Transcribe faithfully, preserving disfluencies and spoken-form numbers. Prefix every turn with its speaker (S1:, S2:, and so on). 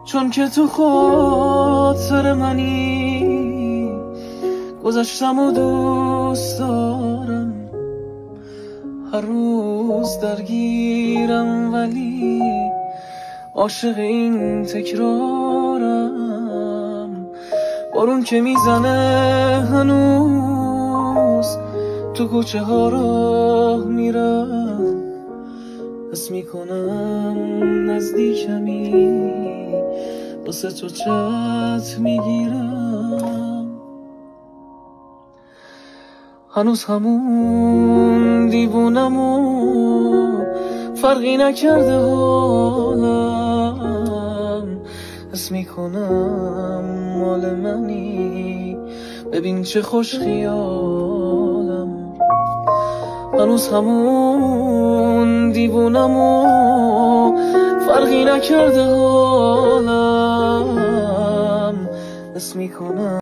S1: چون که تو خاطر منی، گذشتم و دوست دارم، هر روز درگیرم ولی عاشق این تکرارم. بارون که میزنه هنوز تو کوچه ها راه میرم، حس میکنم نزدیکمی، واسه تو چت میگیرم. هنوز همون دیوونم و فرقی نکرده حالم، حس میکنم مال منی، ببین چه خوش خیالم. هنوز همون دیوونم و فرقی نکرده حالم، حس میکنم